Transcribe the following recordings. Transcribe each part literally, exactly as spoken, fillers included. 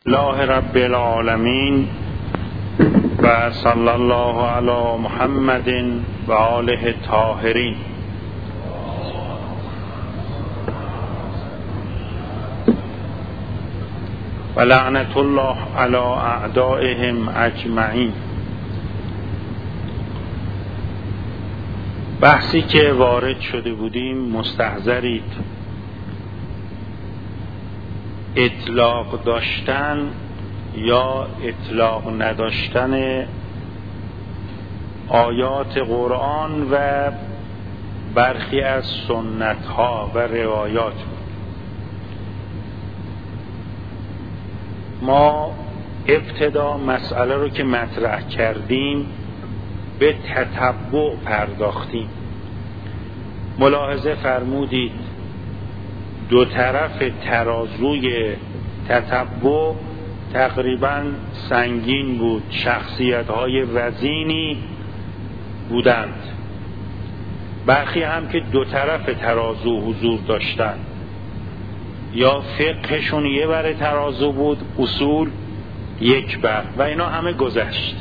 الله رب العالمین و صلی الله علی محمد و آله الطاهرین. و لعنت الله علی اعدائهم اجمعین. بحثی که وارد شده بودیم مستحضرید. اطلاق داشتن یا اطلاق نداشتن آیات قرآن و برخی از سنت ها و روایات. ما ابتدا مسئله رو که مطرح کردیم به تتبع پرداختیم. ملاحظه فرمودید دو طرف ترازوی تتبع تقریباً سنگین بود، شخصیت‌های وزینی بودند. برخی هم که دو طرف ترازو حضور داشتند، یا فقهشون یه بر ترازو بود، اصول یک بر، و اینا همه گذشت.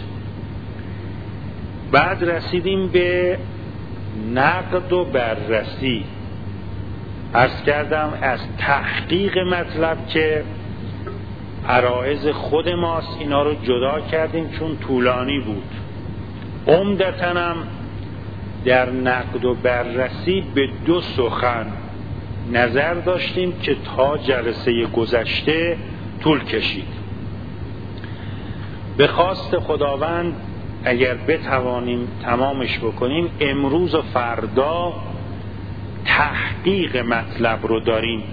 بعد رسیدیم به نقد و بررسی. عرض کردم از تحقیق مطلب که عرایض خود ماست، اینا رو جدا کردیم چون طولانی بود. عمدتاً هم در نقد و بررسی به دو سخن نظر داشتیم که تا جلسه گذشته طول کشید. به خواست خداوند اگر بتوانیم تمامش بکنیم، امروز و فردا تحقیق مطلب رو داریم.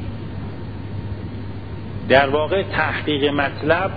در واقع تحقیق مطلب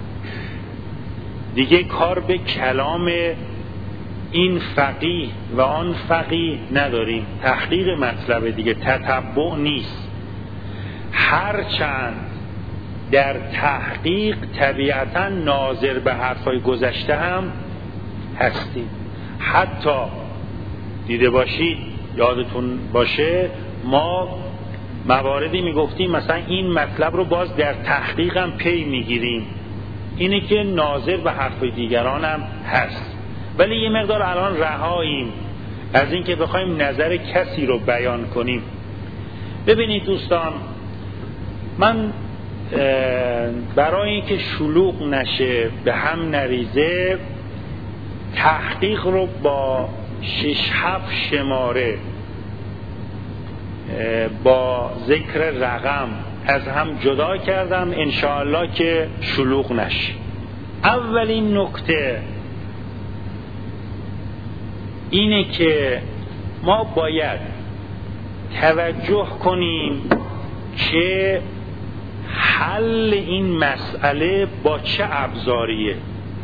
دیگه کار به کلام این فقیه و آن فقیه نداریم. تحقیق مطلب دیگه، تتبع نیست. هرچند در تحقیق طبیعتا ناظر به حرفای گذشته هم هستیم. حتی دیده باشید، یادتون باشه ما مواردی میگفتیم مثلا این مطلب رو باز در تحقیق هم پی میگیریم، اینه که ناظر به حرف دیگران هم هست، ولی یه مقدار الان رهاییم از این که بخوایم نظر کسی رو بیان کنیم. ببینید دوستان، من برای اینکه شلوغ نشه، به هم نریزه، تحقیق رو با شش هفت شماره با ذکر رقم از هم جدا کردم، انشاءالله که شلوغ نشه. اولین نکته اینه که ما باید توجه کنیم که حل این مسئله با چه ابزاریه.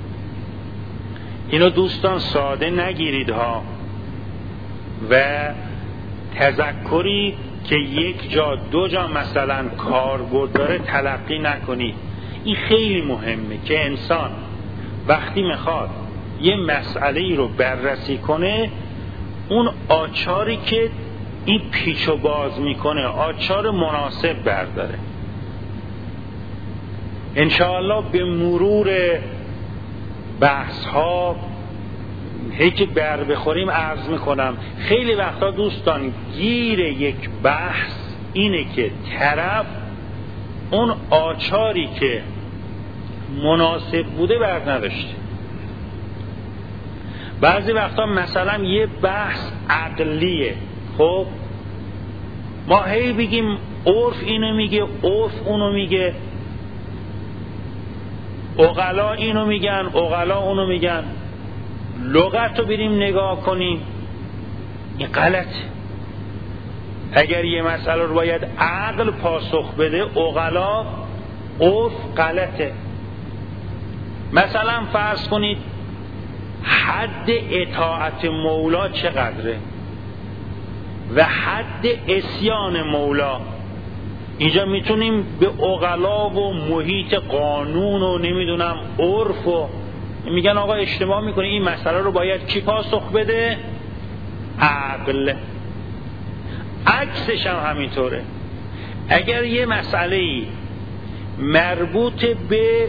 اینو دوستان ساده نگیرید ها، و تذکری که یک جا دو جا مثلا کاربرد داره تلقی نکنید. این خیلی مهمه که انسان وقتی میخواد یه مسئله ای رو بررسی کنه، اون آچاری که این پیچ و باز میکنه آچار مناسب برداره. انشاءالله به مرور بحث ها هی که بر بخوریم عرض میکنم. خیلی وقتا دوستان گیر یک بحث اینه که طرف اون آچاری که مناسب بوده بر نداشته. بعضی وقتا مثلا یه بحث عقلیه، خب ما هی بگیم عرف اینو میگه، عرف اونو میگه، عقلا اینو میگن، عقلا اونو میگن، لغت رو بریم نگاه کنیم، این غلطه. اگر یه مسئله رو باید عقل پاسخ بده، عقلا، عرف غلطه. مثلا فرض کنید حد اطاعت مولا چقدره و حد عصیان مولا. اینجا میتونیم به عقلا و محیط قانون و نمیدونم عرف و میگن آقا اشتباه میکنه، این مسئله رو باید کی پاسخ بده؟ عقل. عکسش هم همینطوره. اگر یه مسئله‌ای مربوط به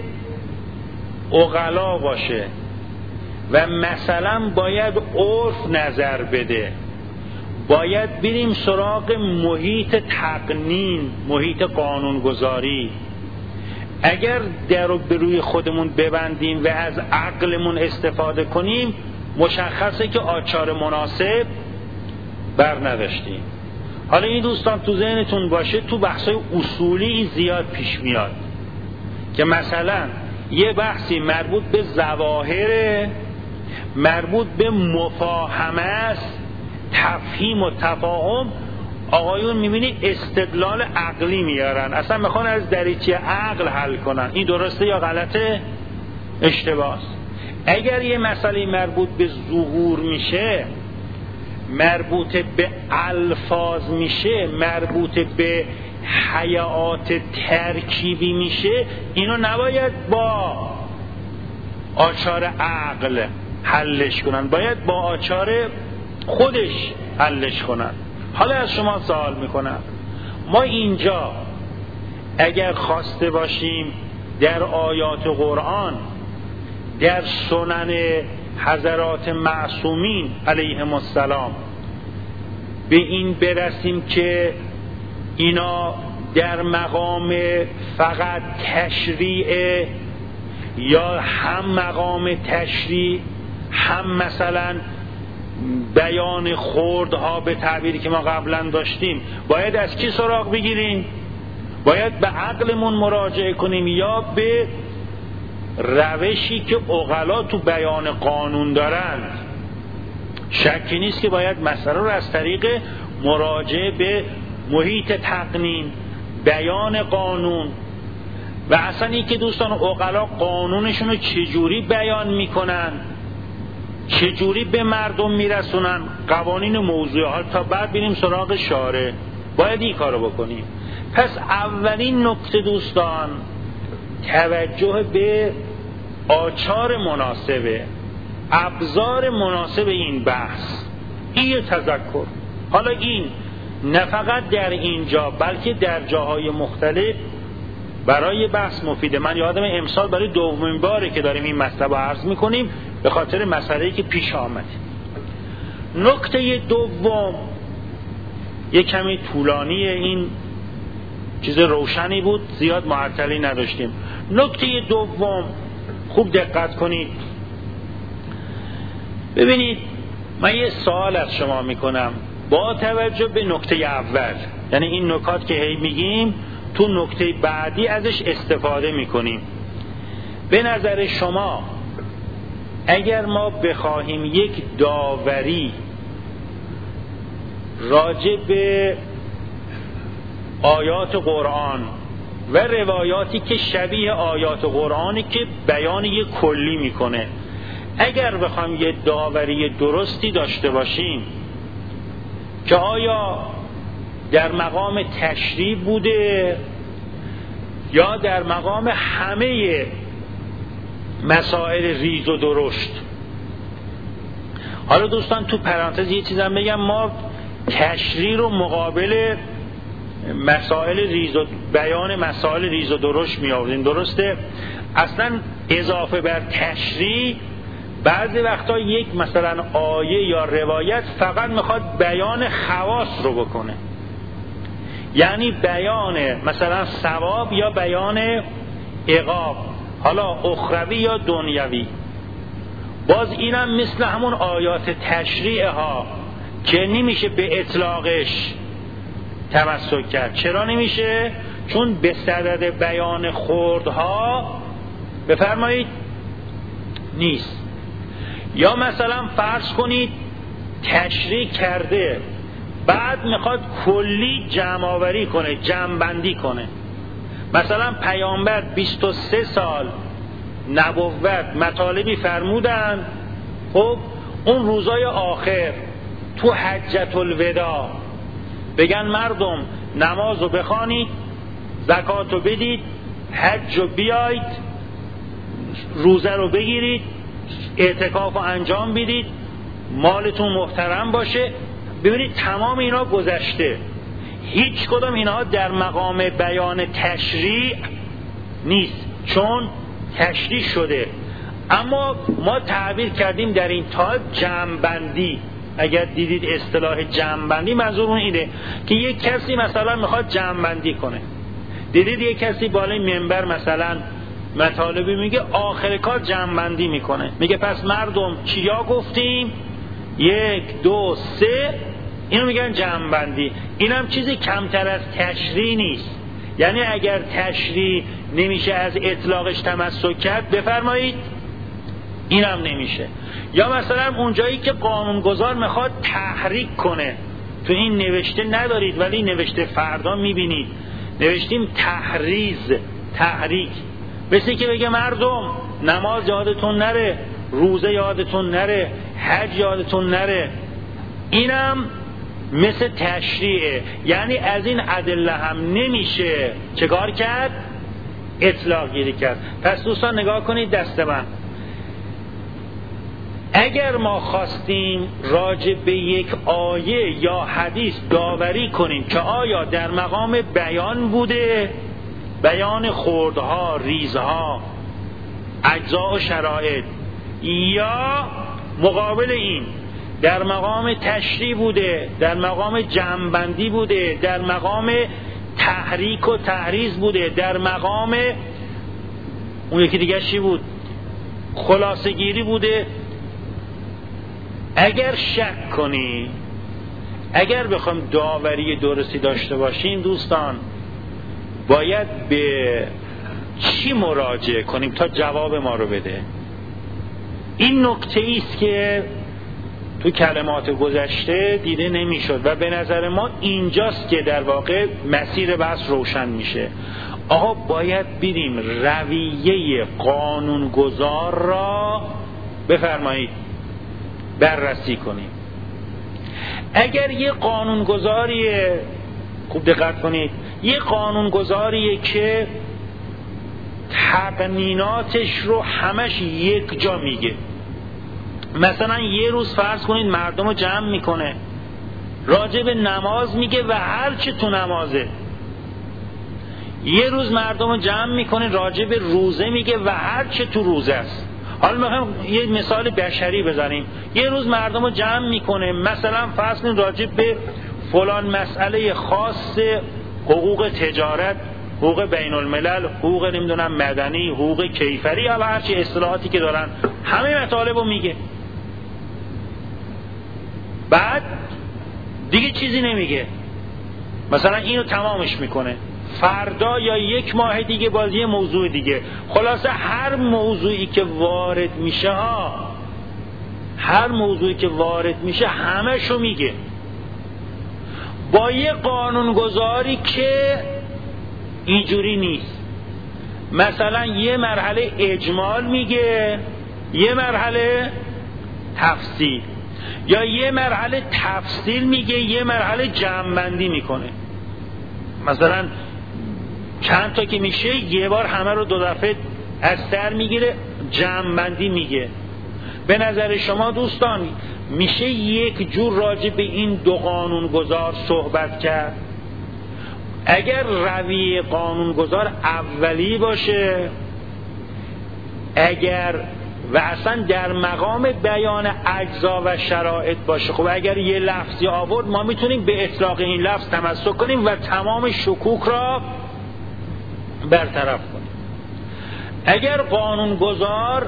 عقلا باشه و مثلا باید عرف نظر بده، باید بریم سراغ محیط تقنین، محیط قانونگذاری. اگر در رو به روی خودمون ببندیم و از عقلمون استفاده کنیم، مشخصه که آچار مناسب بر نداشتیم. حالا این دوستان تو ذهنتون باشه، تو بحثای اصولی زیاد پیش میاد که مثلا یه بحثی مربوط به ظواهر، مربوط به مفاهمه است، تفهیم و تفاهم، آقایون میبینی استدلال عقلی میارن، اصلا میخوان از دریچه عقل حل کنن. این درسته یا غلطه؟ اشتباهه. اگر یه مسئله مربوط به ظهور میشه، مربوط به الفاظ میشه، مربوط به حیات ترکیبی میشه، اینو نباید با آچار عقل حلش کنن، باید با آچار خودش حلش کنن. حالا از شما سوال میکنم، ما اینجا اگر خواسته باشیم در آیات قرآن، در سنن حضرات معصومین علیهم السلام به این برسیم که اینا در مقام فقط تشریع یا هم مقام تشریع هم مثلا بیان خوردها به تعبیری که ما قبلا داشتیم، باید از کی سراغ بگیریم؟ باید به عقلمون مراجعه کنیم یا به روشی که عقلا تو بیان قانون دارند؟ شکی نیست که باید مسئله رو از طریق مراجعه به محیط تقنین، بیان قانون و اصلا این که دوستان عقلا قانونشون رو چجوری بیان میکنن، چجوری به مردم میرسونن قوانین موضوع، حال تا بعد بریم سراغ شارع، باید این کارو بکنیم. پس اولین نکته دوستان توجه به آچار مناسبه، ابزار مناسب این بحث، این تذکر. حالا این نه فقط در اینجا بلکه در جاهای مختلف برای بحث مفیده. من یادم امسال برای دومین باره که داریم این مطلب رو عرض میکنیم به خاطر مسئله‌ای که پیش آمده. نکته دوم یک کمی طولانیه، این چیز روشنی بود، زیاد معطلی نداشتیم. نکته دوم خوب دقت کنید، ببینید من یه سوال از شما میکنم با توجه به نکته اول، یعنی این نکات که هی میگیم تو نکته بعدی ازش استفاده میکنیم. به نظر شما اگر ما بخواهیم یک داوری راجع به آیات قرآن و روایاتی که شبیه آیات قرآنی که بیان یک کلی میکنه، اگر بخوایم یه داوری درستی داشته باشیم که آیا در مقام تشریع بوده یا در مقام همه مسائل ریز و درشت. حالا دوستان تو پرانتز یه چیزم بگم، ما تشریع رو مقابل مسائل ریز و بیان مسائل ریز و درشت می آوردیم، درسته؟ اصلا اضافه بر تشریع بعضی وقتا یک مثلا آیه یا روایت فقط میخواد بیان خواص رو بکنه، یعنی بیان مثلا ثواب یا بیان عقاب، حالا اخروی یا دنیوی. باز اینم مثل همون آیات تشریع ها که نمیشه به اطلاقش تمسک کرد. چرا نمیشه؟ چون به صدد بیان خوردها بفرمایید نیست. یا مثلا فرض کنید تشریع کرده بعد میخواد کلی جمع آوری کنه، جمع بندی کنه، مثلا پیامبر بیست و سه سال نبوت مطالبی فرمودن، خب اون روزای آخر تو حجت الوداع بگن مردم نمازو بخوانید، زکاتو بدید، حجو بیایید، روزه رو بگیرید، اعتکافو انجام بدید، مالتون محترم باشه. ببینید تمام اینا گذشته، هیچ کدام اینا در مقام بیان تشریع نیست، چون تشریح شده. اما ما تعبیر کردیم در این تایپ جمع‌بندی. اگر دیدید اصطلاح جمع‌بندی منظور اون اینه که یک کسی مثلا میخواد جمع‌بندی کنه. دیدید یک کسی بالای منبر مثلا مطالبی میگه، آخر کار جمع‌بندی میکنه، میگه پس مردم چیا گفتیم؟ یک دو سه، اینو میگن جمع‌بندی. اینم چیزی کمتر از تشریح نیست. یعنی اگر تشریح نمیشه از اطلاقش تمسک کرد، بفرمایید اینم نمیشه. یا مثلا اونجایی که قانونگذار میخواد تحریک کنه، تو این نوشته ندارید ولی نوشته فردا میبینید، نوشتیم تحریز، تحریک، مثل که بگه مردم نماز یادتون نره، روزه یادتون نره، حج یادتون نره. اینم مثل تشریعه، یعنی از این ادله هم نمیشه چه کار کرد؟ اطلاق گیری کرد. پس دوستان نگاه کنید دست من، اگر ما خواستیم راجع به یک آیه یا حدیث داوری کنیم که آیا در مقام بیان بوده، بیان خوردها، ریزها، اجزا و شرایط، یا مقابل این در مقام تشریح بوده، در مقام جمع‌بندی بوده، در مقام تحریک و تحریز بوده، در مقام اون یکی دیگه چی بود؟ خلاصه گیری بوده. اگر شک کنی، اگر بخوام داوری درستی داشته باشیم دوستان، باید به چی مراجعه کنیم تا جواب ما رو بده؟ این نکته ایست که تو کلمات گذشته دیده نمیشد و به نظر ما اینجاست که در واقع مسیر بحث روشن میشه. آقا باید بریم رویه قانونگذار را بفرمایید بررسی کنیم. اگر یه قانونگذاریه، خوب دقت کنید، یه قانونگذاریه که تقنیناتش رو همش یک جا میگه، مثلا یه روز فرض کنید مردم رو جمع میکنه، راجع به نماز میگه و هر چه تو نمازه، یه روز مردم رو جمع میکنه راجع به روزه میگه و هر چه تو روزه است. حالا میخوایم یه مثال بشری بزنیم، یه روز مردم رو جمع میکنه مثلا فرض کنید راجع به فلان مسئله خاص، حقوق تجارت، حقوق بین الملل، حقوق نمیدونم مدنی، حقوق کیفری، یا هر چی اصطلاحاتی که دارن، همه مطالب رو میگه، بعد دیگه چیزی نمیگه، مثلا اینو تمامش میکنه، فردا یا یک ماه دیگه باز یه موضوع دیگه. خلاصه هر موضوعی که وارد میشه ها، هر موضوعی که وارد میشه همه‌شو میگه. با یه قانونگذاری که اینجوری نیست، مثلا یه مرحله اجمال میگه، یه مرحله تفصیل، یا یه مرحله تفصیل میگه، یه مرحله جمع‌بندی میکنه. مثلا چند تا که میشه یه بار همه رو دو دفعه از سر میگیره، جمع‌بندی میگه. به نظر شما دوستان میشه یک جور راجع به این دو قانونگذار صحبت کرد؟ اگر رویه قانونگذار اولی باشه، اگر و اصلا در مقام بیان اجزا و شرایط باشه، خب اگر یه لفظی آورد ما میتونیم به اطلاق این لفظ تمسک کنیم و تمام شکوک را برطرف کنیم. اگر قانونگذار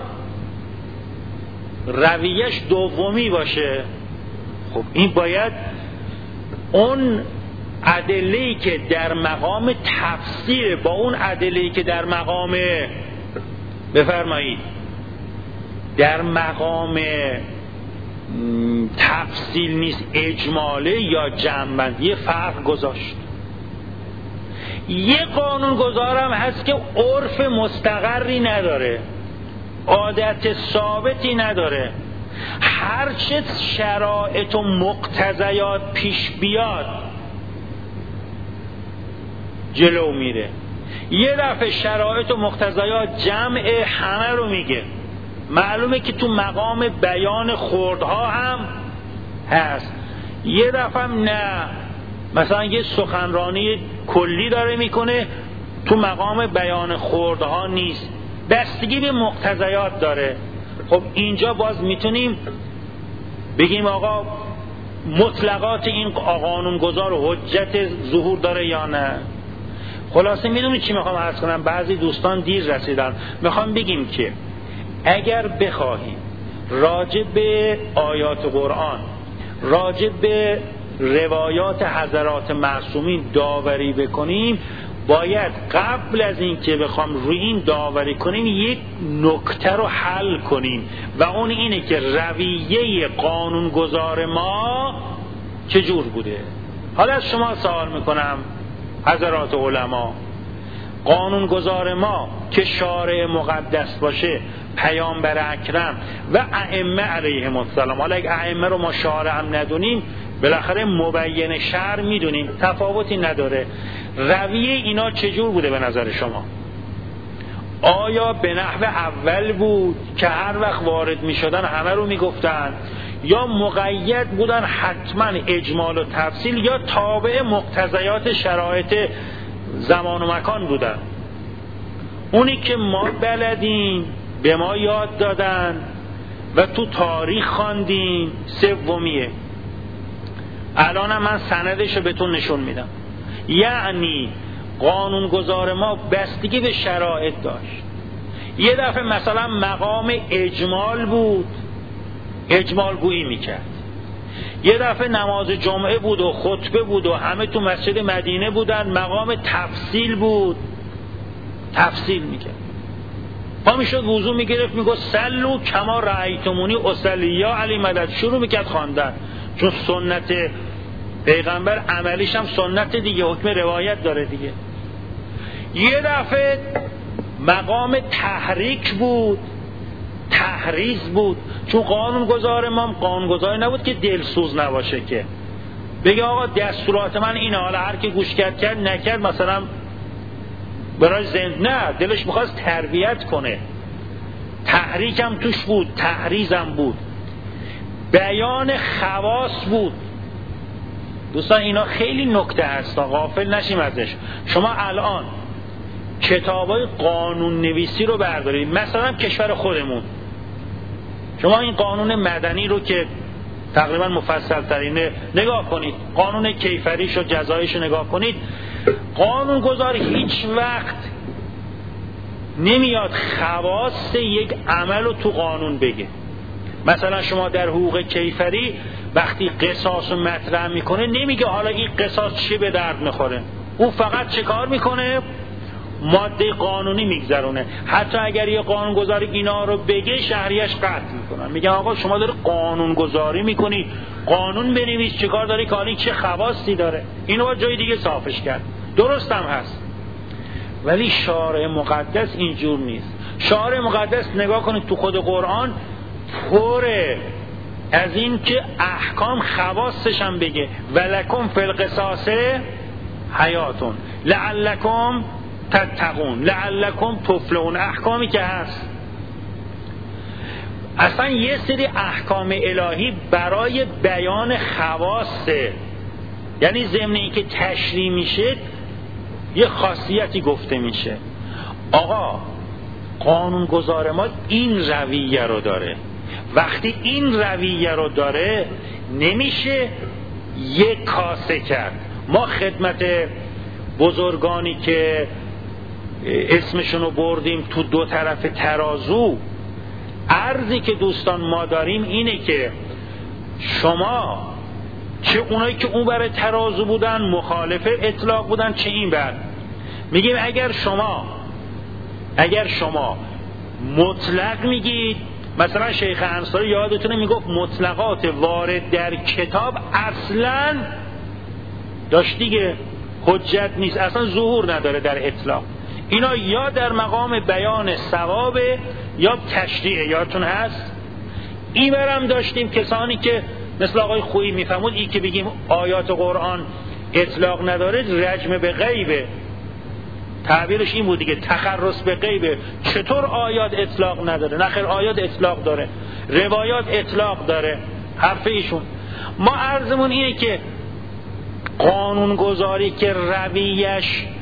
رویش دومی باشه، خب این باید اون ادله‌ای که در مقام تفسیر با اون ادله‌ای که در مقام بفرمایید در مقام تفصیل نیست، اجماله یا جمع‌بندی، فرق گذاشت. یه قانونگذارم هست که عرف مستقری نداره، عادت ثابتی نداره، هرچه شرایط و مقتضیات پیش بیاد جلو میره. یه دفعه شرایط و مقتضیات جمع همه رو میگه، معلومه که تو مقام بیان خوردها هم هست. یه دفعه نه، مثلا یه سخنرانی کلی داره میکنه، تو مقام بیان خوردها نیست، بستگی به مقتضیات داره. خب اینجا باز میتونیم بگیم آقا مطلقات این قانونگذار حجت ظهور داره یا نه. خلاصه میدونی چی میخوام عرض کنم؟ بعضی دوستان دیر رسیدن. میخوام بگیم که اگر بخواهیم راجع به آیات قرآن، راجع به روایات حضرات معصومین داوری بکنیم، باید قبل از این که بخوام روی این داوری کنیم یک نکته رو حل کنیم و اون اینه که رویه قانونگذار ما چجور بوده. حالا از شما سوال میکنم حضرات علما، قانونگذار ما که شارع مقدس باشه، پیامبر اکرم و ائمه علیهم السلام، حالا اگه ائمه رو ما شارع هم ندونیم بالاخره مبین شرع میدونیم، تفاوتی نداره. رویه اینا چجور بوده به نظر شما؟ آیا به نحو اول بود که هر وقت وارد میشدن همه رو میگفتن، یا مقید بودن حتما اجمال و تفصیل، یا تابع مقتضیات شرایط زمان و مکان بودن؟ اونی که ما بلدیم به ما یاد دادن و تو تاریخ خواندیم سومیه. الانم من سندش رو بهتون نشون میدم. یعنی قانونگذار ما بستگی به شرایط داشت. یه دفعه مثلا مقام اجمال بود، اجمال گویی میکرد. یه دفعه نماز جمعه بود و خطبه بود و همه تو مسجد مدینه بودن، مقام تفصیل بود، تفصیل میکرد. پا میشد وضو میگرفت میگفت سلو کما رأیتمونی اصلی یا علی مدد، شروع میکرد خواندن، چون سنت پیغمبر عملیش هم سنت دیگه، حکم روایت داره دیگه. یه دفعه مقام تحریک بود، تحریز بود، چون قانونگذار ما قانونگذاری نبود که دلسوز نباشه که بگه آقا دستورات من اینه، حالا هر کی گوش کرد کرد، نکرد مثلا برای زند، نه، دلش میخواست تربیت کنه. تحریک هم توش بود، تحریز هم بود، بیان خواص بود. دوستان اینا خیلی نکته هست، غافل نشیم ازش. شما الان کتابای قانون نویسی رو بردارید، مثلا کشور خودمون، شما این قانون مدنی رو که تقریبا مفصل ترینه نگاه کنید، قانون کیفریش و جزاییش رو نگاه کنید. قانون گذار هیچ وقت نمیاد خواص یک عمل رو تو قانون بگه. مثلا شما در حقوق کیفری وقتی قصاص رو مطرح میکنه نمیگه حالا این قصاص چی به درد میخوره، او فقط چه کار میکنه؟ ماده قانونی میگذرونه. حتی اگر یه قانونگذاری اینا رو بگه شهریش قطع میکنن، میگن آقا شما داری قانونگذاری میکنی، قانون بنویس، چه کار داری که حالا چه خواصی داره، اینو با جای دیگه صافش کرد. درست هم هست، ولی شارع مقدس اینجور نیست. شارع مقدس نگاه کنید تو خود قرآن پره از این که احکام خواصش هم بگه، ولکم فی القصاص حیاتون لعلکم تتقون لعلکم تفلحون. احکامی که هست اصلا یه سری احکام الهی برای بیان خواصه، یعنی ضمن این که تشریع میشه یه خاصیتی گفته میشه. آقا قانونگذار ما این رویه رو داره، وقتی این رویه رو داره نمیشه یک کاسه کرد. ما خدمت بزرگانی که اسمشونو بردیم تو دو طرف ترازو، عرضی که دوستان ما داریم اینه که شما چه اونایی که اون بر ترازو بودن مخالف اطلاق بودن، چه این بر، میگیم اگر شما اگر شما مطلق میگید، مثلا شیخ انصاری یادتونه میگفت مطلقات وارد در کتاب اصلا داشت دیگه حجت نیست، اصلا ظهور نداره در اطلاق. اینا یا در مقام بیان ثواب یا تشریع. یادتون هست این برم داشتیم کسانی که مثل آقای خویی میفهمود این که بگیم آیات قرآن اطلاق نداره رجم به غیبه، تعبیرش این بود دیگه، تخرص به غیبه. چطور آیات اطلاق نداره؟ نخیر آیات اطلاق داره، روایات اطلاق داره، حرف ایشون. ما عرضمون اینه که قانون گذاری که رویش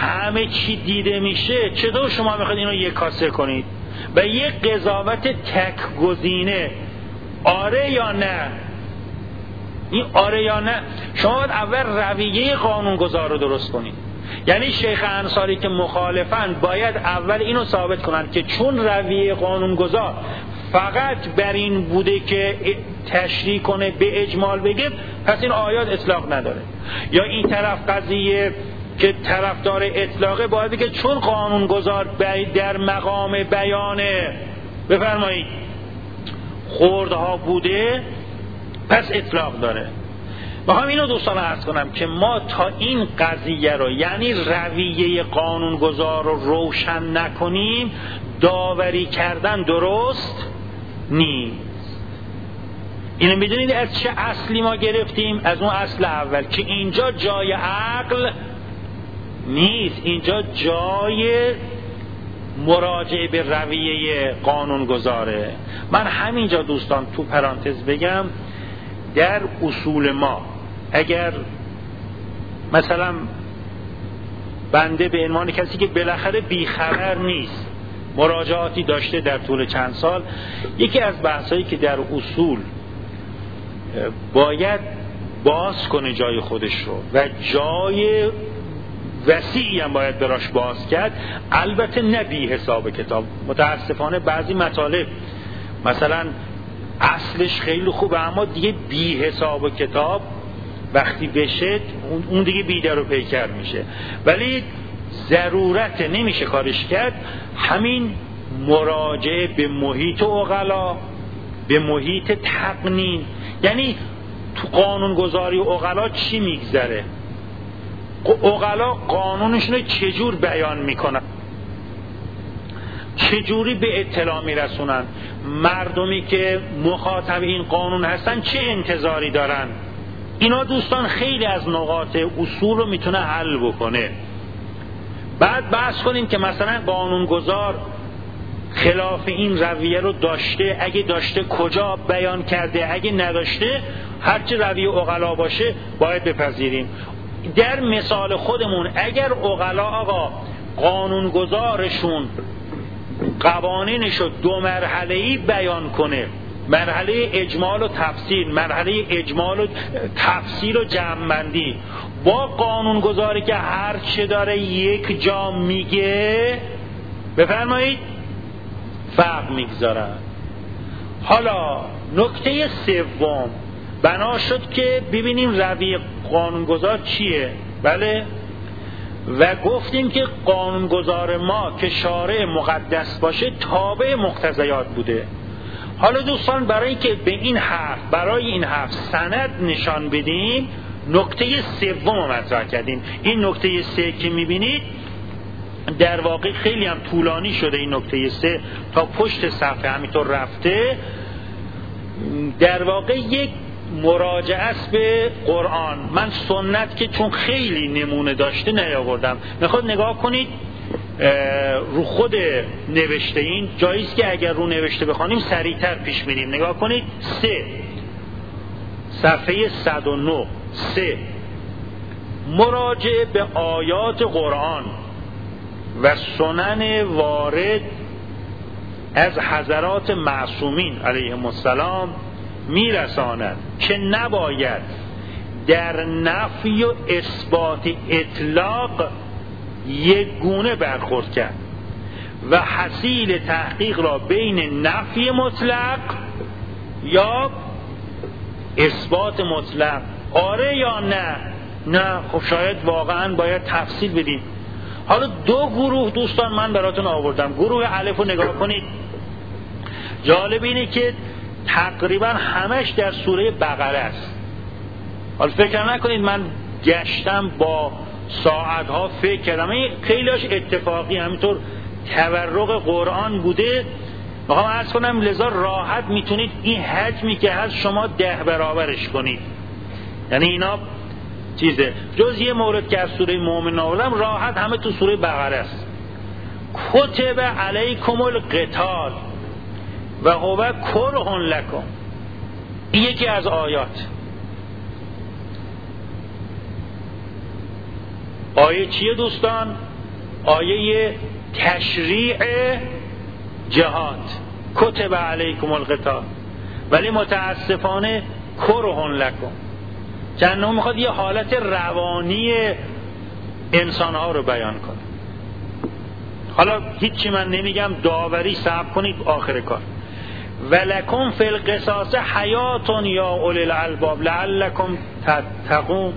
همه چی دیده میشه، چطور شما میخواید اینو یک کاسه کنید؟ و یک قضاوت تک گزینه، آره یا نه؟ این آره یا نه، شما باید اول رویه قانونگذار رو درست کنید. یعنی شیخ انصاری که مخالفن باید اول اینو ثابت کنند که چون رویه قانونگذار فقط بر این بوده که تشریح کنه به اجمال بگه، پس این آیات اطلاق نداره. یا این طرف قضیه که طرفدار اطلاقه باید بگه چون قانونگذار در مقام بیان بفرمایید خوردها بوده پس اطلاق داره. میخوام اینو دوستان عرض کنم که ما تا این قضیه رو، یعنی رویه قانونگذار رو روشن نکنیم، داوری کردن درست نیست. اینو میدونید از چه اصلی ما گرفتیم؟ از اون اصل اول که اینجا جای عقل نیست، اینجا جای مراجعه به رویه قانونگذاره. من همینجا دوستان تو پرانتز بگم، در اصول ما اگر مثلا بنده به عنوان کسی که بالاخره بیخبر نیست مراجعاتی داشته در طول چند سال، یکی از بحثایی که در اصول باید باز کنه جای خودش رو و جای وسیعی هم باید براش باز کرد، البته نه بی حساب کتاب. متاسفانه بعضی مطالب مثلا اصلش خیلی خوبه اما دیگه بی حساب کتاب وقتی بشه اون دیگه بیدر و پیکر میشه، ولی ضرورت نمیشه کارش کرد. همین مراجعه به محیط عقلا، به محیط تقنین، یعنی تو قانون گذاری عقلا چی میگذره، عقلا قانونشون رو چجور بیان میکنن، چجوری به اطلاع میرسونن، مردمی که مخاطب این قانون هستن چه انتظاری دارن. اینا دوستان خیلی از نقاط اصول رو میتونه حل بکنه. بعد بحث کنیم که مثلا قانونگذار خلاف این رویه رو داشته، اگه داشته کجا بیان کرده، اگه نداشته هرچه رویه عقلا باشه باید بپذیریم. در مثال خودمون اگر عقلا آقا قانونگذارشون قوانینشو دو مرحله‌ای بیان کنه، مرحله اجمال و تفسیر، مرحله اجمال و تفسیر و جمع‌بندی، با قانونگذاری که هر چه داره یک جا میگه بفرمایید فرق میگذارن. حالا نکته سوم، بنا شد که ببینیم رویه قانونگذار چیه. بله، و گفتیم که قانونگذار ما که شارع مقدس باشه تابع مقتضیات بوده. حالا دوستان برای که به این حرف برای این حرف سند نشان بدیم، نکته سوم رو مطرح کردیم. این نکته سه که میبینید در واقع خیلی هم طولانی شده، این نکته سه تا پشت صفحه همینطور رفته، در واقع یک مراجعه است به قرآن. من سنت که چون خیلی نمونه داشته نیاوردم، میخواد نگاه کنید رو خود نوشته، این جاییست که اگر رو نوشته بخوانیم سریعتر پیش میریم. نگاه کنید سه، صفحه صد و نه، سه، مراجعه به آیات قرآن و سنن وارد از حضرات معصومین علیهم السلام میرساند که نباید در نفی و اثبات اطلاق یک گونه برخورد کرد و حاصل تحقیق را بین نفی مطلق یا اثبات مطلق، آره یا نه. نه خب شاید واقعا باید تفصیل بدیم. حالا دو گروه دوستان من براتون آوردم. گروه الف رو نگاه کنید، جالب اینه که تقریبا همش در سوره بقره است. حالا فکر نکنید من گشتم با ساعتها فکر کردم، خیلیش اتفاقی همینطور تورق قرآن بوده. میخوام عرض کنم لذا راحت میتونید این حجمی که هست شما ده برابرش کنید. یعنی اینا چیزه، جز یه مورد که از سوره مومن آوردم راحت همه تو سوره بقره است. کتب علیکم القتال و هو کره لکم، این یکی از آیات. آیه چیه دوستان؟ آیه تشریع جهاد، کتب علیکم القتال ولی متاسفانه کرهن لکم، چند میخواد یه حالت روانی انسانها رو بیان کنه. حالا هیچی من نمیگم، داوری صبر کنید آخر کار. ولکم فی القصاص حیات یا اولی الالباب لعلکم تتقون.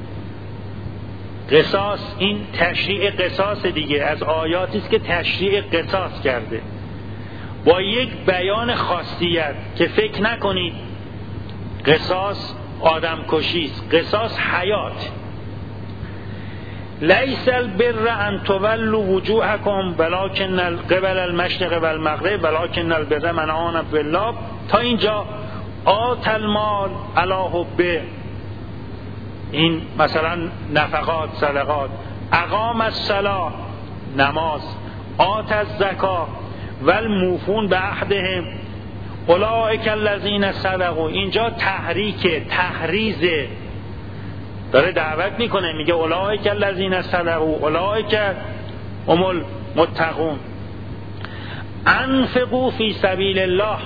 قصاص، این تشریع قصاص دیگه، از آیاتی است که تشریع قصاص کرده با یک بیان خاصیت که فکر نکنید قصاص آدم کشیست، قصاص حیات. لیس البر ان تولوا وجوهکم ولکن قبل المشرق والمغرب ولکن البر من آمن بالله. تا اینجا آت المال علی حبه، این مثلا نفقات، صدقات. اقام الصلاة، نماز. آت الزکات والموفون بعهدهم اولئک الذین صدقوا. اینجا تحریک، تحریز، داره دعوت میکنه، میگه اولئک الذین صدقوا اولئک هم المتقون. انفقوا فی سبیل الله،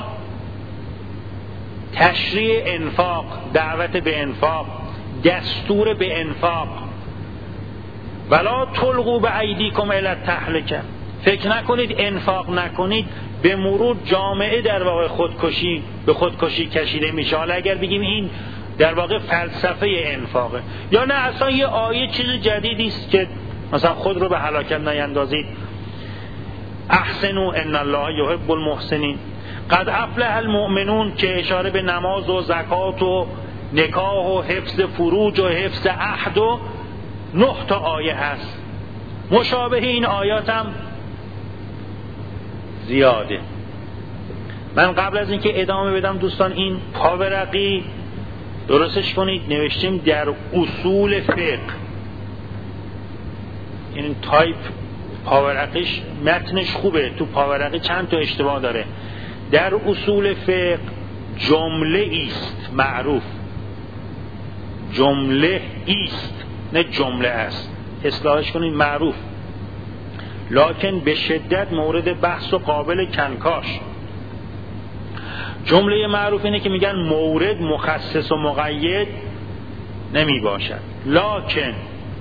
تشریع انفاق، دعوت به انفاق، دستور به انفاق. ولا تلقوا بایدیکم الی التهلکه، فکر نکنید انفاق نکنید به مرور جامعه در واقع خودکشی به خودکشی کشیده میشه. حالا اگر بگیم این در واقع فلسفه انفاقه، یا نه اصلا یه آیه چیز جدیدی است که مثلا خود رو به هلاکت نیندازید. احسنوا ان الله یحب المحسنین. قد افلح المؤمنون که اشاره به نماز و زکات و نکاح و حفظ فروج و حفظ عهد و نه تا آیه هست. مشابه این آیات هم زیاده. من قبل از اینکه ادامه بدم دوستان، این پاورقی درستش کنید، نوشتیم در اصول فقه. این تایپ پاورقیش متنش خوبه، تو پاورقی چند تا اشتباه داره. در اصول فقه جمله ایست معروف، جمله ایست نه جمله است، اصلاحش کنید معروف، لکن به شدت مورد بحث و قابل کنکاش. جمله معروف اینه که میگن مورد مخصص و مقید نمی باشد، لکن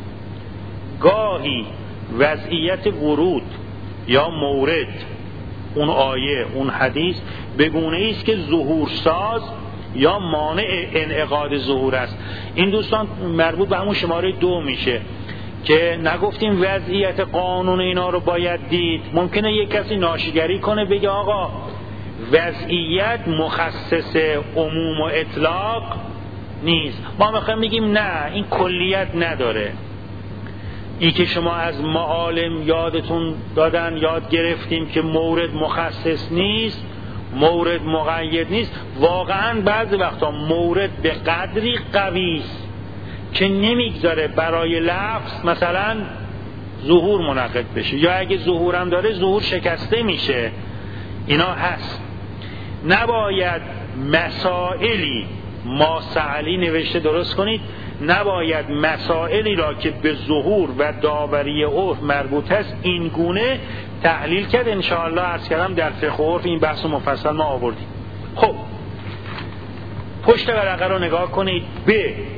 گاهی وضعیت ورود یا مورد اون آیه اون حدیث به گونه‌ای است که ظهور ساز یا مانع انعقاد ظهور است. این دوستان مربوط به همون شماره دو میشه که نگفتیم وضعیت قانون اینا رو باید دید. ممکنه یک کسی ناشیگری کنه بگه آقا وضعیت مخصص عموم و اطلاق نیست. ما میخوایم بگیم نه، این کلیت نداره. این که شما از معالم یادتون دادن، یاد گرفتیم که مورد مخصص نیست، مورد مقید نیست. واقعا بعضی وقتا مورد به قدری قوی است که نمیگذاره برای لفظ مثلا ظهور منعقد بشه، یا اگه ظهورم داره ظهور شکسته میشه. اینا هست. نباید مسائلی ما سعلی نوشته درست کنید، نباید مسائلی را که به ظهور و داوری عرف مربوط است این گونه تحلیل کرد. انشاءالله عرض کردم در فقه عرف این بحث مفصل ما آوردیم. خب پشت ورقه رو نگاه کنید. ب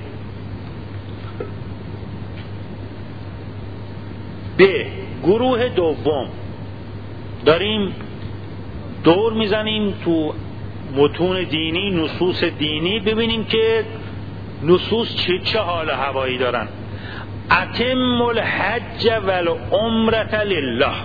ب گروه دوم داریم دور میزنیم تو متون دینی، نصوص دینی، ببینیم که نصوص چه چه حال هوایی دارن. اتم الحج والعمرة لله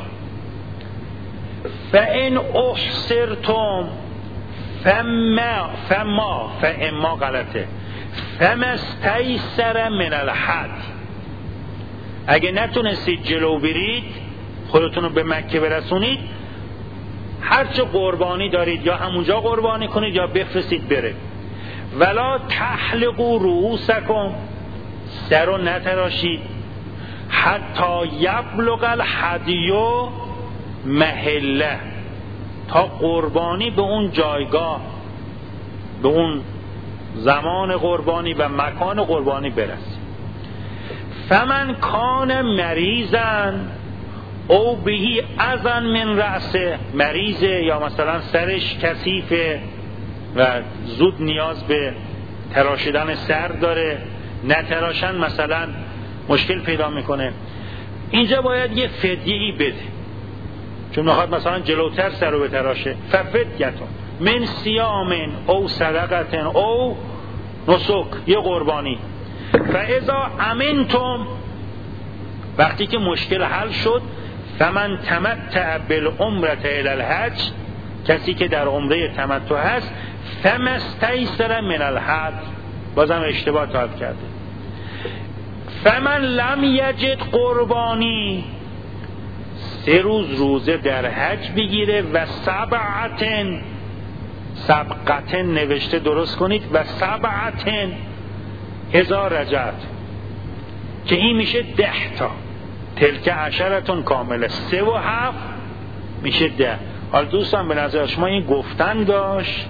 فان احصرتم فما فما فاما غلطه فما استیسر من الحج. اگه نتونستید جلو برید، خودتون رو به مکه برسونید، هرچه قربانی دارید یا همونجا قربانی کنید یا بفرستید بره. ولا تحلقوا رؤوسکم، سر رو نتراشید، حتی یبلغ الهدی محله، تا قربانی به اون جایگاه، به اون زمان قربانی و مکان قربانی برسید. فمن کان مریضا او بهی اذن من رأسه، مریضه یا مثلا سرش کثیفه و زود نیاز به تراشیدن سر داره، نتراشن مثلا مشکل پیدا میکنه، اینجا باید یه فدیه‌ای بده، چون میخواد مثلا جلوتر سر رو بتراشه. ففدیتون من صیام او صدقه او نسک، یه قربانی. فاذا امنتم، وقتی که مشکل حل شد، فمن تمتع بالعمره الی الحج، کسی که در عمره تمتع هست، فمستیسر من الحج، بازم اشتباه تایپ کرده، فمن لم یجد قربانی، سه روز روزه در حج بگیره، و سبعتن، سبقتن نوشته درست کنید، و سبعتن هزار رجعت، که این میشه ده تا، تلک عشرتون کامله، سه و هفت میشه ده. حالا دوستان به نظر شما این گفتن داشت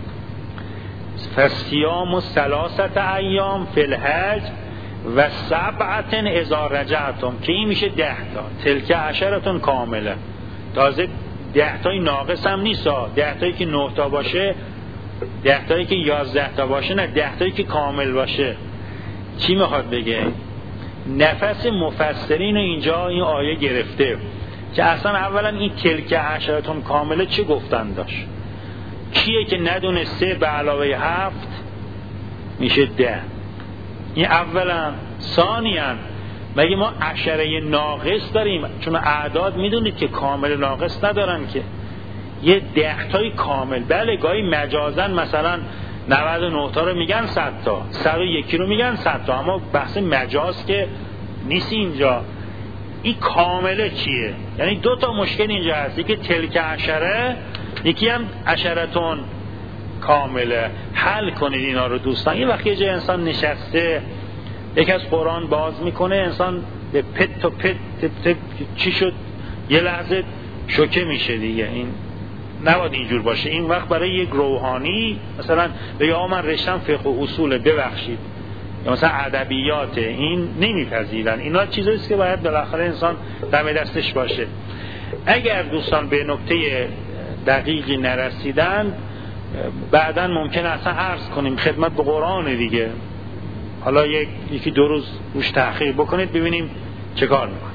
فصیام و ثلاثت ایام فی الحج و سبعتن اذا رجعتم، که این میشه ده تا، تلک عشرتون کامله. تازه ده تای ناقص هم نیست، ده تایی که نه تا باشه، ده تایی که یازده تا باشه، نه ده تایی که کامل باشه. چی میخواد بگه؟ نفس مفسرین اینجا این آیه گرفته که اصلا اولا این تلک عشرتون کامله چه گفتن داشت، کیه که ندونه سه به علاوه هفت میشه ده، این اولا. ثانیا مگه ما عشره ناقص داریم؟ چون اعداد میدونید که کامل ناقص ندارن که، یه ده تای کامل. بله گاهی مجازن مثلا نود و نه تا رو میگن صد تا، صد و یک رو میگن صد تا، اما بحث مجاز که نیست اینجا. این کامله چیه؟ یعنی دو تا مشکل اینجا هست، یکی تلک عشره، یکی هم عشرتون کامله. حل کنید اینا رو دوستان. یه وقتی یه انسان نشسته یکی از قرآن باز میکنه، انسان به پت و پت تپ تپ چی شد یه لحظه شوکه میشه دیگه. این نباید اینجور باشه. این وقت برای یک روحانی مثلا بگه آقا من رشتم فقه و اصوله ببخشید، یا مثلا ادبیات، این نمیپذیرن. اینا چیزاییست که باید بالاخره انسان دم دستش باشه. اگر دوستان به نکته دقیقی نرسیدن، بعداً ممکنه اصلا عرض کنیم خدمت به قرآن دیگه، حالا یک یکی دو روز روش تحقیق بکنید ببینیم چه کار میکنه.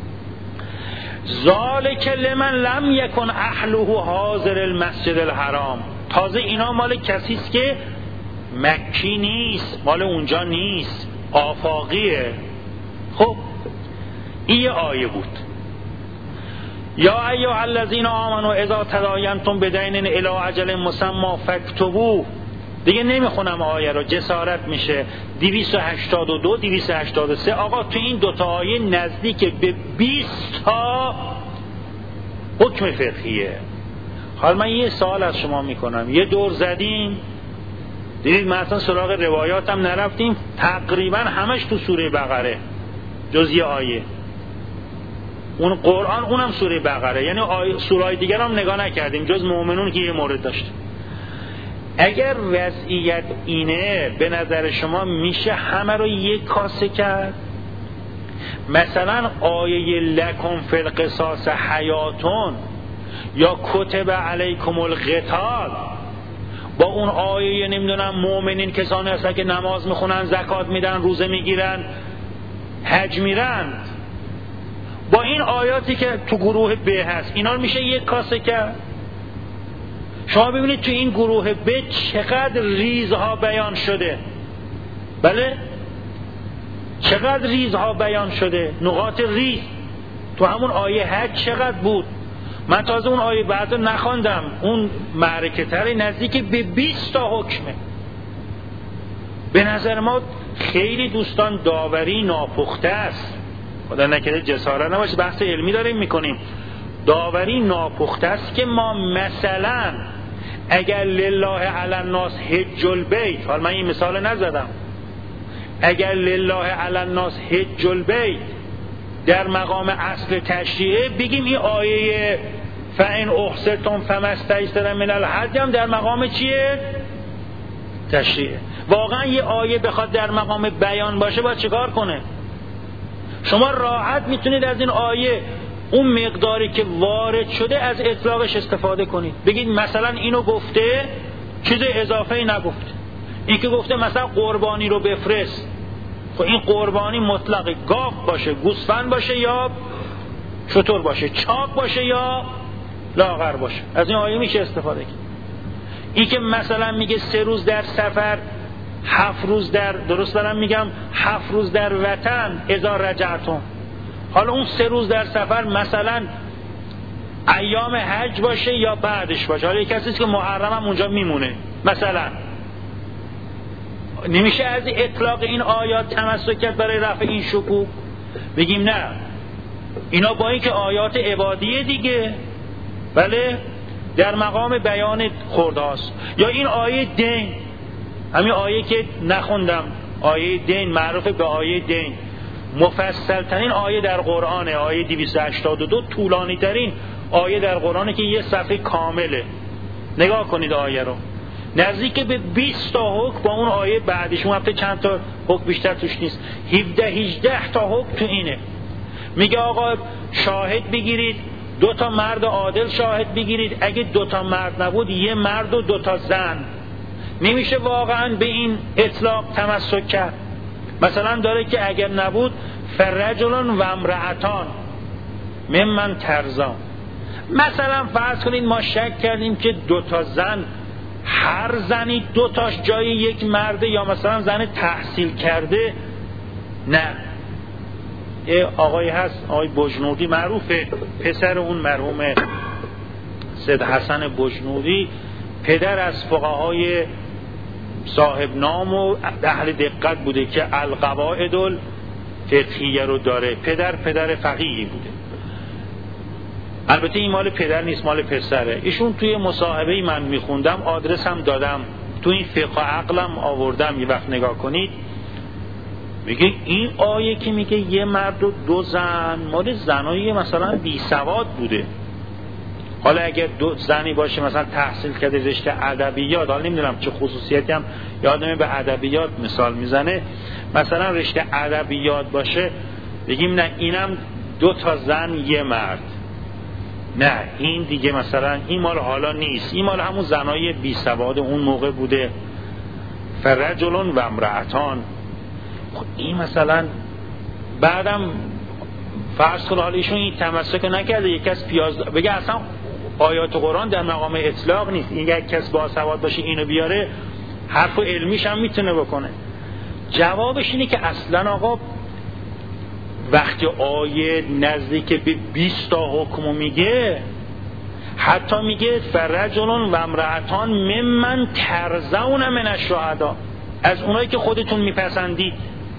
ذالک لمن لم یکن اهله حاضر المسجد الحرام، تازه اینا مال کسیست که مکی نیست، مال اونجا نیست، آفاقیه. خب این یه آیه بود. یا ایها الذین آمنوا اذا تداینتم بدین الی اجل مسمی فاکتبوه. دیگه نمیخونم آیه رو، جسارت میشه. دویست و هشتاد و دو دویست و هشتاد و سه. آقا تو این دوتا آیه نزدیک به بیست تا حکم فقهیه. حالا من یه سوال از شما میکنم، یه دور زدیم دیدید من اصلا سراغ روایاتم نرفتیم، تقریبا همش تو سوره بقره جز یه آیه. اون قرآن اونم سوره بقره، یعنی سورهای دیگر هم نگاه نکردیم جز مومنون که یه مورد داشت. اگر وضعیت اینه به نظر شما میشه همه رو یک کاسه کرد؟ مثلا آیه لکم فی القصاص حیاتون یا کتب علیکم القتال با اون آیه نمیدونم مؤمنین کسانی هستن که نماز میخونن، زکات میدن، روزه میگیرن، حج میرن، با این آیاتی که تو گروه ب هست اینا رو میشه یک کاسه کرد؟ شما ببینید تو این گروه ب چقدر ریزها بیان شده. بله چقدر ریزها بیان شده، نقاط ریز. تو همون آیه حج چقدر بود؟ من تازه اون آیه بعد رو نخواندم، اون معرکه تری نزدیک به بیست تا حکمه. به نظر ما خیلی دوستان داوری ناپخته است. خدا نکرده جسارت نباشه، بحث علمی داریم میکنیم. داوری ناپخته است که ما مثلا اگر لله علی الناس حج البیت، حالا من این مثال نزدم، اگر لله علی الناس حج البیت در مقام اصل تشریعه بگیم این آیه فَإِنْ أُحْصِرْتُمْ فَمَا اسْتَيْسَرَ مِنَ الْهَدْیِ هم در مقام چیه؟ تشریعه. واقعا یه آیه بخواد در مقام بیان باشه باید چیکار کنه؟ شما راحت میتونید از این آیه اون مقداری که وارد شده از اطلاقش استفاده کنید. بگید مثلا اینو گفته، چیز اضافه‌ای نگفته. این که گفته مثلا قربانی رو بفرست، خب این قربانی مطلق گاو باشه، گوسفند باشه یا شتر باشه، چاق باشه یا لاغر باشه، از این آیه میشه استفاده کرد. این که مثلا میگه سه روز در سفر، هفت روز در، درست دارم میگم، هفت روز در وطن اذا رجعتم. حالا اون سه روز در سفر مثلا ایام حج باشه یا بعدش باشه. حالا یک کسی که محرم هم اونجا میمونه مثلا، نمیشه از اطلاق این آیات تمسک کرد برای رفع این شکوک؟ بگیم نه، اینا با این که آیات عبادیه دیگه، بله، در مقام بیان خردهاست. یا این آیه دین، همین آیه که نخوندم، آیه دین معروف به آیه دین، مفصل ترین آیه در قرآن، آیه دویست و هشتاد و دو، طولانی ترین آیه در قرآن که یه صفحه کامله. نگاه کنید آیه رو، نزدیک به بیست تا حکم با اون آیه بعدش، اون هفته چند تا حکم بیشتر توش نیست، هفده هجده تا حکم تو اینه. میگه آقا شاهد بگیرید، دو تا مرد عادل شاهد بگیرید، اگه دو تا مرد نبود یه مرد و دو تا زن. نمیشه واقعا به این اطلاق تمسک کرد. مثلا داره که اگر نبود فرجلون و امرأتان ممن ترضون. مثلا فرض کنید ما شک کردیم که دو تا زن، هر زنی دو تاش جای یک مرده، یا مثلا زن تحصیل کرده. نه، یه آقایی هست، آقای بجنوردی معروفه، پسر اون مرحوم سید حسن بجنوردی، پدر از فقهای صاحب نام و اهل دقت بوده که القواعد الفقهیه رو داره. پدر پدر فقیهی بوده. البته این مال پدر نیست، مال پسره. ایشون توی مصاحبه‌ای من میخوندم، آدرس هم دادم، تو این فقه عقلم آوردم، یه وقت نگاه کنید. میگه این آیه که میگه یه مرد و دو زن، مال زنایی مثلا بی سواد بوده. حالا اگر دو زنی باشه مثلا تحصیل کرده رشته ادبیات، حالا نمیدونم چه خصوصیتی هم یادمه به ادبیات مثال میزنه، مثلا رشته ادبیات باشه، بگیم نه اینم دو تا زن یه مرد. نه، این دیگه مثلا این مال حالا نیست، این مال همون زنای بی سواد اون موقع بوده. فرجلون و امرأتان. خب این مثلا بعدم فرض کن حالا ایشون این تمسک نکرده، یک کس پیاز بگه اصلا آیات قرآن در مقام اطلاق نیست، این یک کس با سواد باشه اینو بیاره، حرف علمیش هم میتونه بکنه. جوابش اینه که اصلا آقا وقتی آیه نزدیک به بیست تا حکم میگه، حتی میگه فرجلون و امرأتان ممن ترضون من الشهدا، از اونایی که خودتون میپسندید،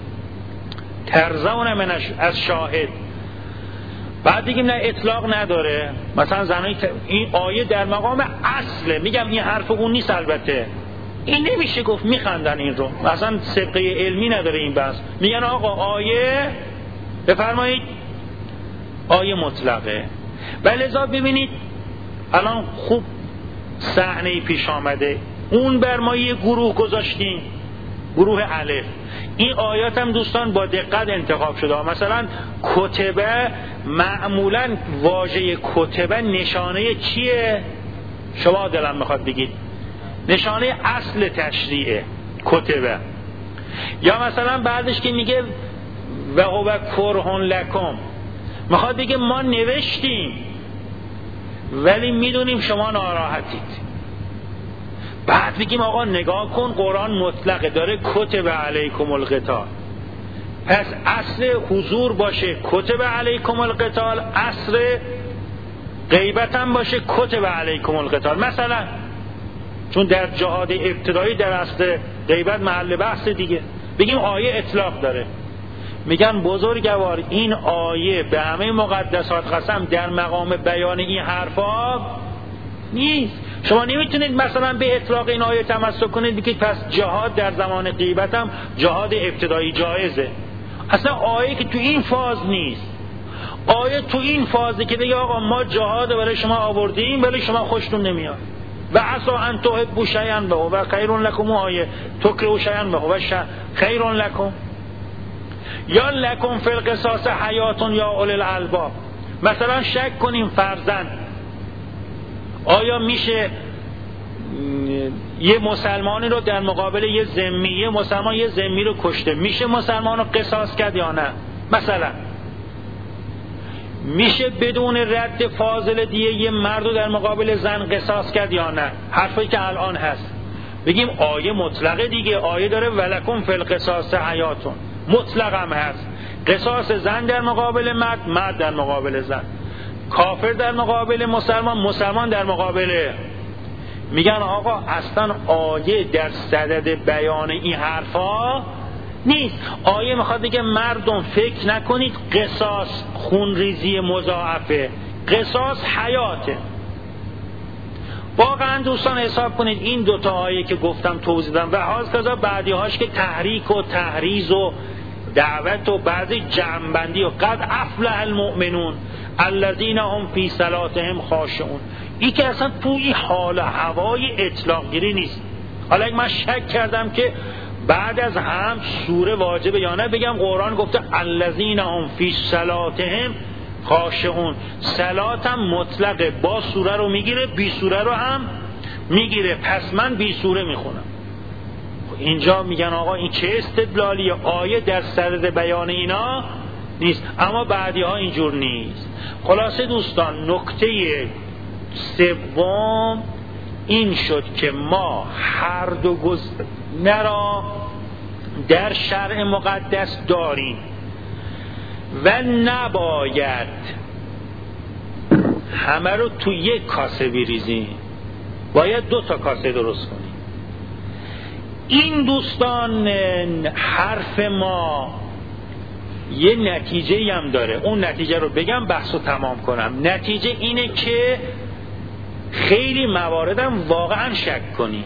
ترضون من از شاهد. بعد دیگه نه اطلاق نداره، مثلا زنای ت... این آیه در مقام اصله. میگم این حرف اون نیست، البته این نمیشه گفت، میخندن این رو، مثلا سبقه علمی نداره این بحث. میگن آقا آیه بفرمایید آیه مطلقه. ولذا ببینید الان خوب صحنه پیش آمده، اون بر ما یه گروه گذاشتیم، گروه الف. این آیات هم دوستان با دقت انتخاب شده. مثلا کتبه، معمولا واژه کتبه نشانه چیه؟ شما دلم میخواد بگید نشانه اصل تشریعه کتبه. یا مثلا بعدش که میگه و هو کرهن لکم، میخواد بگه ما نوشتیم ولی میدونیم شما ناراحتید. بعد بگیم آقا نگاه کن قرآن مطلقه، داره کتب علیکم القتال، پس اصل حضور باشه کتب علیکم القتال، اصل غیبت هم باشه کتب علیکم القتال. مثلا چون در جهاد ابتدایی در اصل غیبت محل بحث دیگه، بگیم آیه اطلاق داره. میگن بزرگوار این آیه به همه مقدسات قسم در مقام بیان این حرفا نیست. شما نمیتونید مثلا به اطلاق این آیه تمسک کنید بگید پس جهاد در زمان غیبت هم جهاد ابتدایی جایزه. اصلا آیه که تو این فاز نیست. آیه تو این فازه که بگه آقا ما جهاد برای شما آوردیم ولی شما خوشتون نمیاد. و عسى ان تحبوا شیئا و هو خیر لکم، آیه تکرهوا شیئا و هو خیر لکم. یا لکم فی القصاص حیات یا اولی الالباب. مثلا شک کنیم فرضاً آیا میشه یه مسلمانی رو در مقابل یه ذمی، یه مسلمان یه ذمی رو کشته، میشه مسلمان رو قصاص کرد یا نه؟ مثلا میشه بدون رد فاضل دیه یه مرد رو در مقابل زن قصاص کرد یا نه؟ حرفی که الان هست بگیم آیه مطلقه دیگه، آیه داره ولکم فی القصاص حیاتون، مطلق هم هست. قصاص زن در مقابل مرد، مرد در مقابل زن، کافر در مقابل مسلمان، مسلمان در مقابل. میگن آقا اصلا آیه در صدد بیان این حرفا نیست. آیه میخواد بگه مردم فکر نکنید قصاص خونریزی مضاعفه، قصاص حیاته. واقعا دوستان حساب کنید این دوتا آیه که گفتم توضیح دادم و حاضر کذا بعدی هاش که تحریک و تحریض و دعوت و بعضی جمعبندی و قد افلح المؤمنون الذین هم فی صلاتهم خاشعون، این که اصلا توی حال هوای اطلاق گیری نیست. حالا اگه من شک کردم که بعد از هم سوره واجبه یا نه، بگم قرآن گفته الذین هم فی صلاتهم خاشعون، صلات هم مطلقه، با سوره رو میگیره بی سوره رو هم میگیره، پس من بی سوره میخونم. اینجا میگن آقا این چه استدلالیه، آیه در صدد بیان اینا نیست، اما بعدی ها اینجور نیست. خلاصه دوستان نکته سوم این شد که ما هر دو گزینه را در شرع مقدس داریم و نباید همه رو تو یک کاسه بریزیم، باید دو تا کاسه درست کنیم. این دوستان حرف ما یه نتیجه هم داره، اون نتیجه رو بگم بحث رو تمام کنم. نتیجه اینه که خیلی مواردم واقعا شک کنی.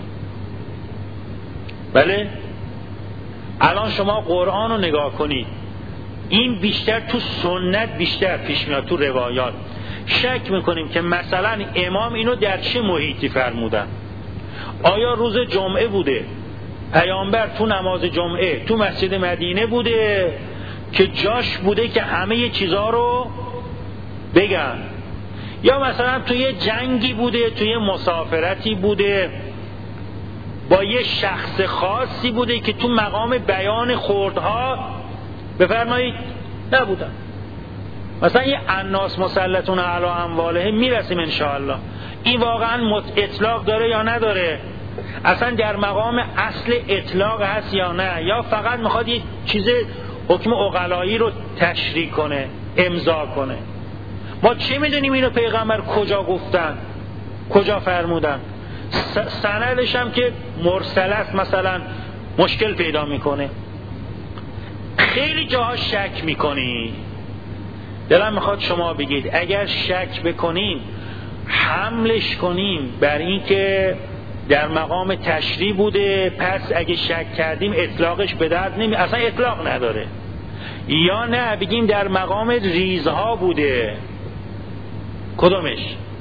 بله الان شما قرآن رو نگاه کنید، این بیشتر تو سنت بیشتر پیش میاد، تو روایات شک میکنیم که مثلا امام اینو در چه محیطی فرمودن. آیا روز جمعه بوده، پیامبر تو نماز جمعه تو مسجد مدینه بوده که جاش بوده که همه یه چیزا رو بگن، یا مثلا توی یه جنگی بوده، توی یه مسافرتی بوده، با یه شخص خاصی بوده که تو مقام بیان خوردها بفرمایید نبودن. مثلا یه الناس مسلطون علی امواله میرسیم انشاءالله، این واقعا اطلاق داره یا نداره؟ اصلا در مقام اصل اطلاق هست یا نه؟ یا فقط میخواد یه چیز حکم عقلایی رو تشریح کنه، امضا کنه؟ ما چه میدونیم اینو پیغمبر کجا گفتن، کجا فرمودن؟ سندش هم که مرسل است مثلا مشکل پیدا میکنه. خیلی جاها شک میکنی، دلم میخواد شما بگید اگر شک بکنیم حملش کنیم بر این که در مقام تشریح بوده، پس اگه شک کردیم اطلاقش به درد نمی، اصلا اطلاق نداره، یا نه بگیم در مقام ریزها بوده. کدومش؟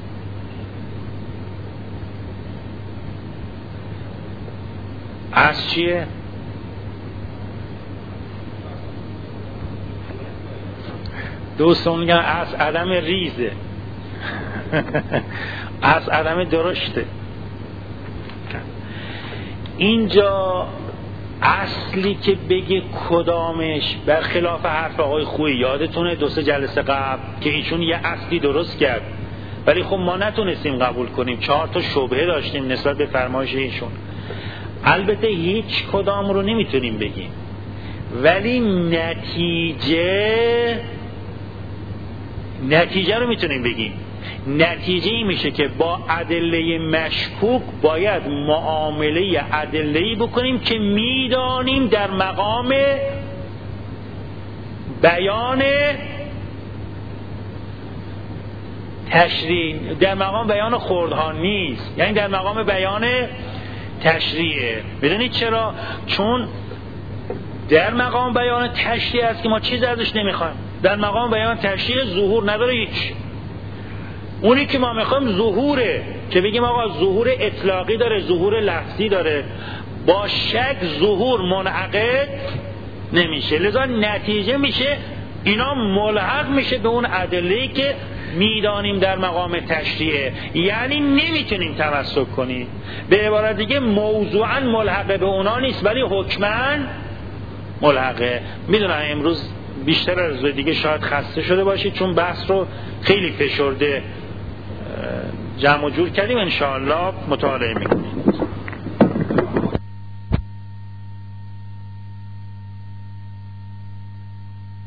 از چیه؟ دوستان میگن از عدم ریزه از عدم درشته. اینجا اصلی که بگه کدامش، برخلاف حرف آقای خویی، یادتونه دو سه جلسه قبل که ایشون یه اصلی درست کرد ولی خب ما نتونستیم قبول کنیم، چهار تا شبهه داشتیم نسبت به فرمایش ایشون. البته هیچ کدام رو نمیتونیم بگیم، ولی نتیجه نتیجه رو میتونیم بگیم. نتیجه این میشه که با ادله مشکوک باید معامله ادله‌ای بکنیم که میدانیم در مقام بیان تشریع، در مقام بیان خوردها نیست، یعنی در مقام بیان تشریعه. بدونید چرا؟ چون در مقام بیان تشریع است که ما چیز ازش نمیخوایم. در مقام بیان تشریع ظهور نداره هیچ. اونی که ما میخوایم ظهوره، که بگیم آقا ظهور اطلاقی داره، ظهور لفظی داره. با شک ظهور منعقد نمیشه، لذا نتیجه میشه اینا ملحق میشه به اون ادله‌ای که میدانیم در مقام تشریعه، یعنی نمیتونیم تمسک کنیم. به عبارت دیگه موضوعا ملحق به اونا نیست ولی حکماً ملحقه. میدونم امروز بیشتر از روز دیگه شاید خسته شده باشید چون بحث رو خیلی فشرده جمع و جور کردیم، انشاءالله مطالعه میکنیم.